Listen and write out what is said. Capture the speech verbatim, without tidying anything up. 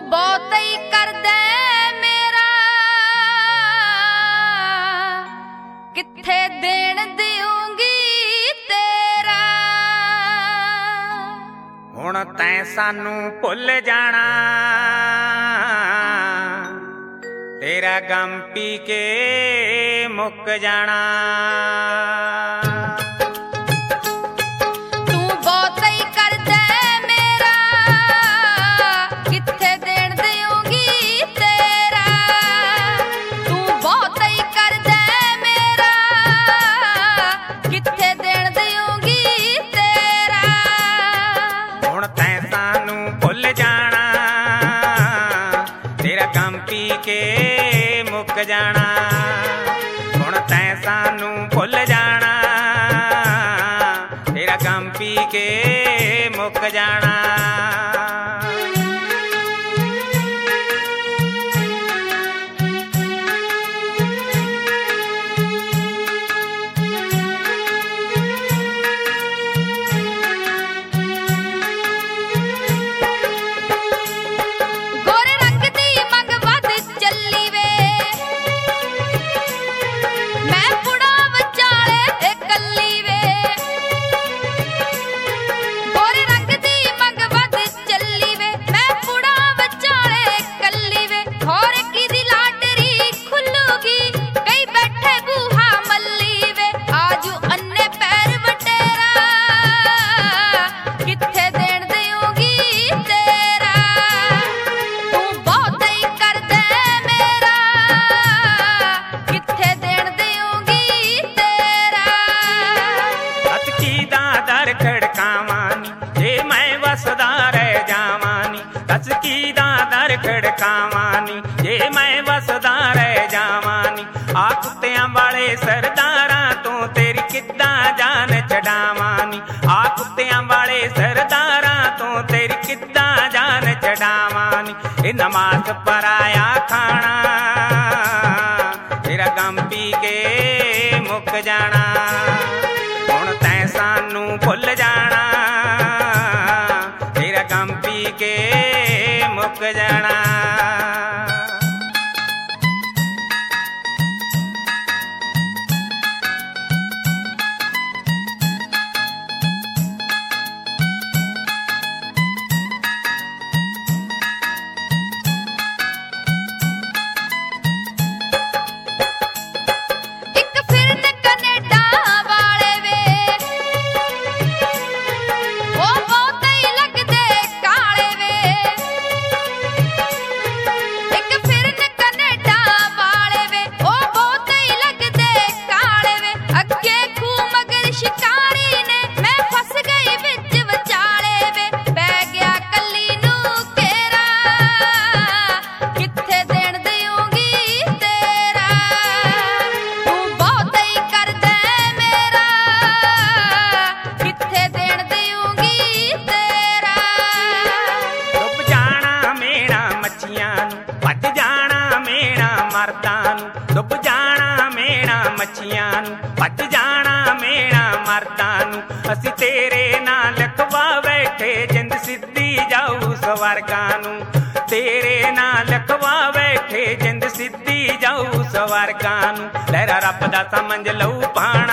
बहुत ही कर दे मेरा किथे देण देऊंगी तेरा। हुण तैं सानू भुल जाना तेरा गम पी के मुक जाना। मुक जाना हुण तैं सानू भुल जाना तेरा गम पी के मुक जाना। खड़कावानी जे मैं वसदा रह जावानी आ कुत्तियां वाले सरदारां तो तेरी किद्दां जान छड़ावानी। आ कुत्तियां वाले सरदारां तो तेरी किद्दां जान छड़ावानी। ए नमाज पराया खाना तेरा गम पी के मुक जाना हुण तैं सानू भुल जाना तेरा गम पी के मुक जाना। डुब जाना मेणा मच्छियां नू भज जाना मेणा मर्दां नू असी तेरे नाल लखवा बैठे जिंद सिद्धी जाऊ स्वर्गां नू। तेरे नाल लखवा बैठे जिंद सिद्धी जाऊ स्वर्गां नू। लहरा रब दा समझ लऊ पाना